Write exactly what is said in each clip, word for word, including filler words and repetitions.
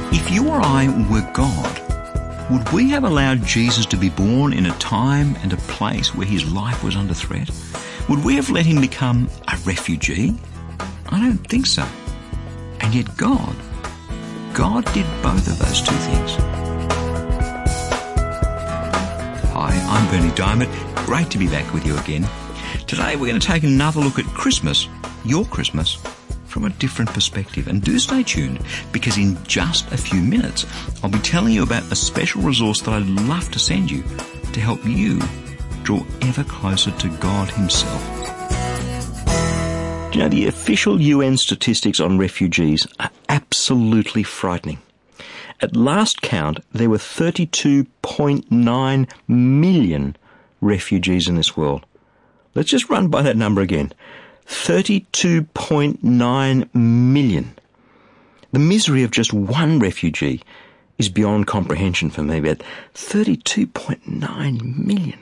If you or I were God, would we have allowed Jesus to be born in a time and a place where his life was under threat? Would we have let him become a refugee? I don't think so. And yet God, God did both of those two things. Hi, I'm Bernie Diamond. Great to be back with you again. Today we're going to take another look at Christmas, your Christmas, from a different perspective. And do stay tuned, because in just a few minutes I'll be telling you about a special resource that I'd love to send you to help you draw ever closer to God himself. Do you know, the official U N statistics on refugees are absolutely frightening. At last count, there were thirty-two point nine million refugees in this world. Let's just run by that number again. thirty-two point nine million. The misery of just one refugee is beyond comprehension for me, but thirty-two point nine million.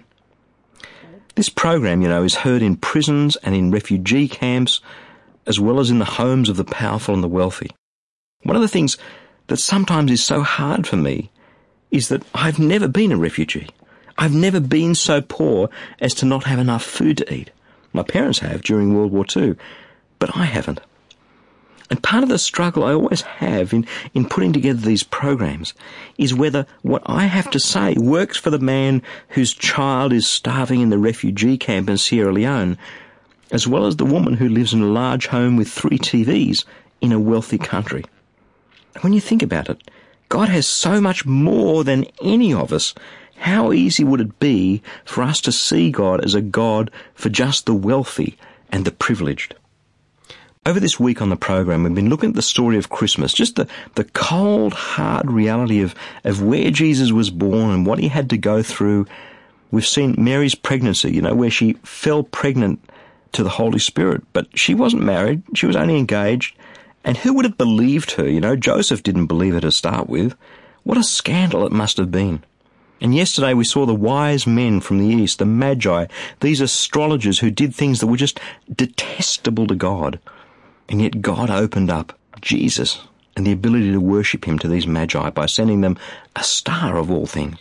This program, you know, is heard in prisons and in refugee camps, as well as in the homes of the powerful and the wealthy. One of the things that sometimes is so hard for me is that I've never been a refugee. I've never been so poor as to not have enough food to eat. My parents have during World War Two, but I haven't. And part of the struggle I always have in, in putting together these programs is whether what I have to say works for the man whose child is starving in the refugee camp in Sierra Leone, as well as the woman who lives in a large home with three T Vs in a wealthy country. When you think about it, God has so much more than any of us. How easy would it be for us to see God as a God for just the wealthy and the privileged? Over this week on the program, we've been looking at the story of Christmas, just the, the cold, hard reality of, of where Jesus was born and what he had to go through. We've seen Mary's pregnancy, you know, where she fell pregnant to the Holy Spirit, but she wasn't married, she was only engaged. And who would have believed her? You know, Joseph didn't believe her to start with. What a scandal it must have been. And yesterday we saw the wise men from the east, the Magi, these astrologers who did things that were just detestable to God. And yet God opened up Jesus and the ability to worship him to these Magi by sending them a star of all things.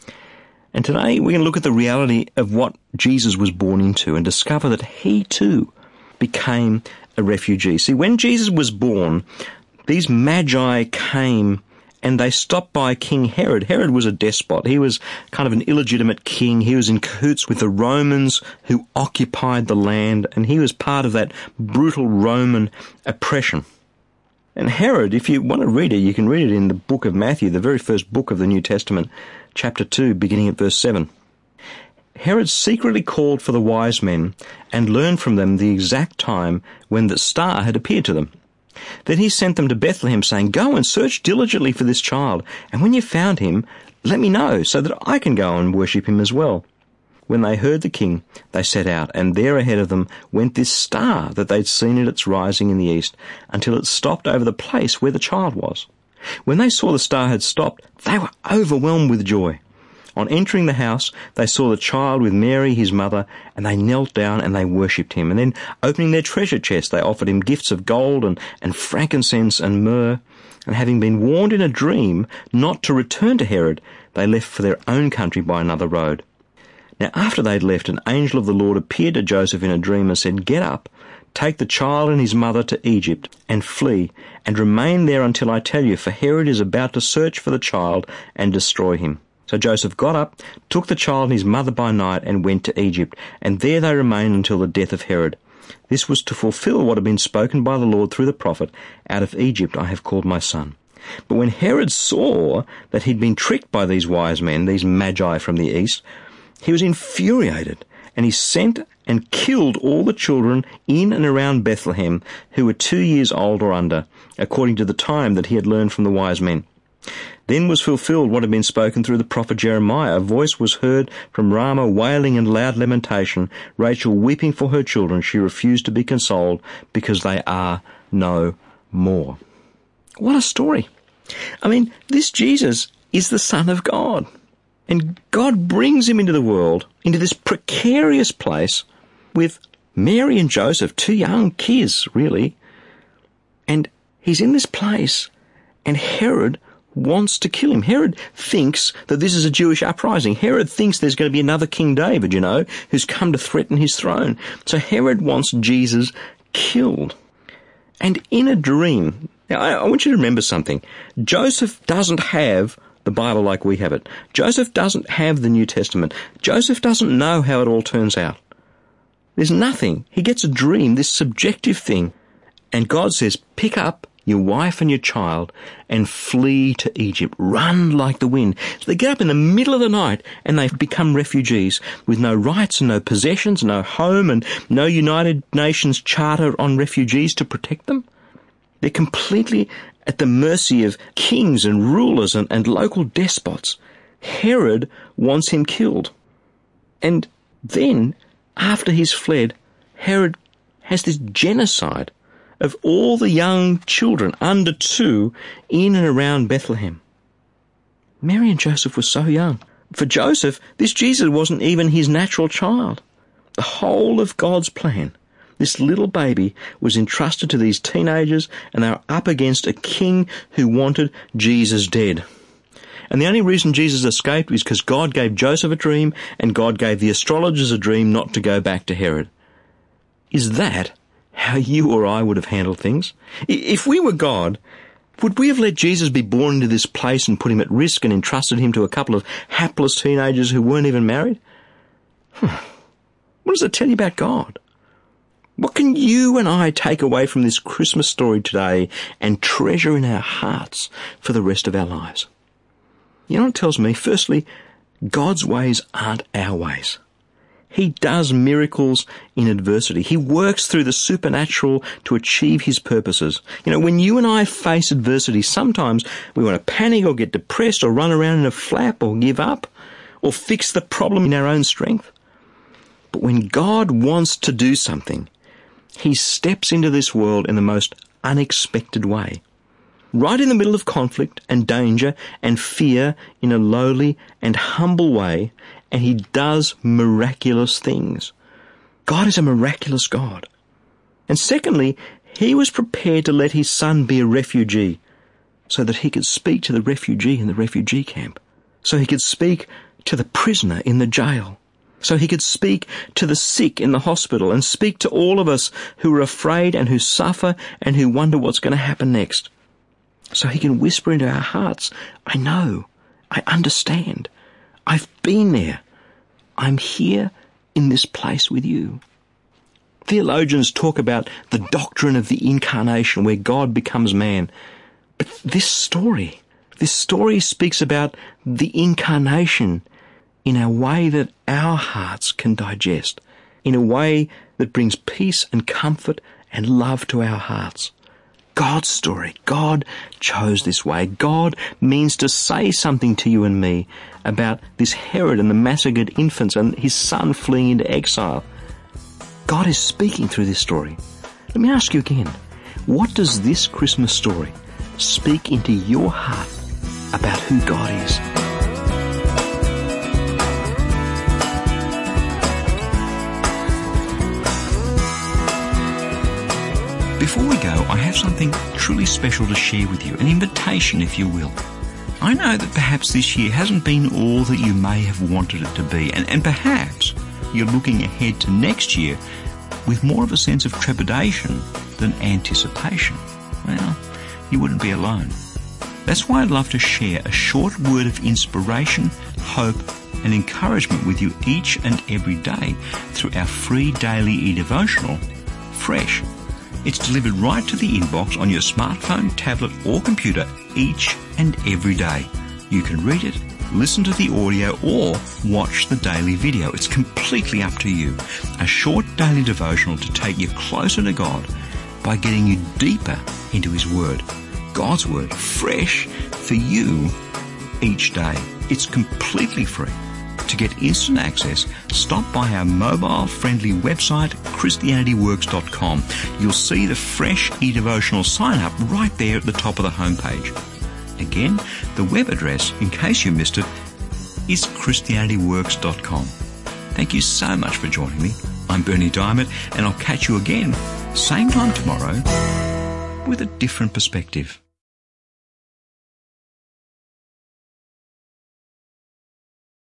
And today we're going to look at the reality of what Jesus was born into and discover that he too became a refugee. See, when Jesus was born, these Magi came and they stopped by King Herod. Herod was a despot. He was kind of an illegitimate king. He was in cahoots with the Romans who occupied the land, and he was part of that brutal Roman oppression. And Herod, if you want to read it, you can read it in the book of Matthew, the very first book of the New Testament, chapter two, beginning at verse seven. Herod secretly called for the wise men and learned from them the exact time when the star had appeared to them. Then he sent them to Bethlehem, saying, "Go and search diligently for this child, and when you've found him, let me know, so that I can go and worship him as well." When they heard the king, they set out, and there ahead of them went this star that they'd seen at its rising in the east, until it stopped over the place where the child was. When they saw the star had stopped, they were overwhelmed with joy. On entering the house, they saw the child with Mary, his mother, and they knelt down and they worshipped him. And then, opening their treasure chest, they offered him gifts of gold and, and frankincense and myrrh. And having been warned in a dream not to return to Herod, they left for their own country by another road. Now, after they'd left, an angel of the Lord appeared to Joseph in a dream and said, "Get up, take the child and his mother to Egypt, and flee, and remain there until I tell you, for Herod is about to search for the child and destroy him." So Joseph got up, took the child and his mother by night, and went to Egypt, and there they remained until the death of Herod. This was to fulfill what had been spoken by the Lord through the prophet, "Out of Egypt I have called my son." But when Herod saw that he'd been tricked by these wise men, these Magi from the east, he was infuriated, and he sent and killed all the children in and around Bethlehem who were two years old or under, according to the time that he had learned from the wise men. Then was fulfilled what had been spoken through the prophet Jeremiah. A voice was heard from Ramah, wailing and loud lamentation, Rachel weeping for her children. She refused to be consoled because they are no more. What a story. I mean, this Jesus is the Son of God. And God brings him into the world, into this precarious place with Mary and Joseph, two young kids, really. And he's in this place, and Herod wants to kill him. Herod thinks that this is a Jewish uprising. Herod thinks there's going to be another King David, you know, who's come to threaten his throne. So Herod wants Jesus killed. And in a dream, now I, I want you to remember something. Joseph doesn't have the Bible like we have it. Joseph doesn't have the New Testament. Joseph doesn't know how it all turns out. There's nothing. He gets a dream, this subjective thing, and God says, pick up your wife and your child and flee to Egypt. Run like the wind. So they get up in the middle of the night and they've become refugees with no rights and no possessions, no home and no United Nations Charter on refugees to protect them. They're completely at the mercy of kings and rulers and, and local despots. Herod wants him killed. And then, after he's fled, Herod has this genocide of all the young children under two in and around Bethlehem. Mary and Joseph were so young. For Joseph, this Jesus wasn't even his natural child. The whole of God's plan, this little baby, was entrusted to these teenagers, and they were up against a king who wanted Jesus dead. And the only reason Jesus escaped is because God gave Joseph a dream, and God gave the astrologers a dream not to go back to Herod. Is that how you or I would have handled things? If we were God, would we have let Jesus be born into this place and put him at risk and entrusted him to a couple of hapless teenagers who weren't even married? What does it tell you about God? What can you and I take away from this Christmas story today and treasure in our hearts for the rest of our lives? You know what it tells me? Firstly, God's ways aren't our ways. He does miracles in adversity. He works through the supernatural to achieve his purposes. You know, when you and I face adversity, sometimes we want to panic or get depressed or run around in a flap or give up or fix the problem in our own strength. But when God wants to do something, he steps into this world in the most unexpected way. Right in the middle of conflict and danger and fear, in a lowly and humble way, and he does miraculous things. God is a miraculous God. And secondly, he was prepared to let his son be a refugee so that he could speak to the refugee in the refugee camp, so he could speak to the prisoner in the jail, so he could speak to the sick in the hospital and speak to all of us who are afraid and who suffer and who wonder what's going to happen next. So he can whisper into our hearts, I know, I understand, I've been there, I'm here in this place with you. Theologians talk about the doctrine of the incarnation where God becomes man. But this story, this story speaks about the incarnation in a way that our hearts can digest, in a way that brings peace and comfort and love to our hearts. God's story. God chose this way. God means to say something to you and me about this Herod and the massacred infants and his son fleeing into exile. God is speaking through this story. Let me ask you again, what does this Christmas story speak into your heart about who God is? Before we go, I have something truly special to share with you, an invitation, if you will. I know that perhaps this year hasn't been all that you may have wanted it to be, and, and perhaps you're looking ahead to next year with more of a sense of trepidation than anticipation. Well, you wouldn't be alone. That's why I'd love to share a short word of inspiration, hope, and encouragement with you each and every day through our free daily e-devotional, Fresh. It's delivered right to the inbox on your smartphone, tablet or computer each and every day. You can read it, listen to the audio or watch the daily video. It's completely up to you. A short daily devotional to take you closer to God by getting you deeper into His Word. God's Word, fresh for you each day. It's completely free. To get instant access, stop by our mobile-friendly website, Christianity Works dot com. You'll see the fresh e-devotional sign-up right there at the top of the homepage. Again, the web address, in case you missed it, is Christianity Works dot com. Thank you so much for joining me. I'm Berni Dymet, and I'll catch you again, same time tomorrow, with a different perspective.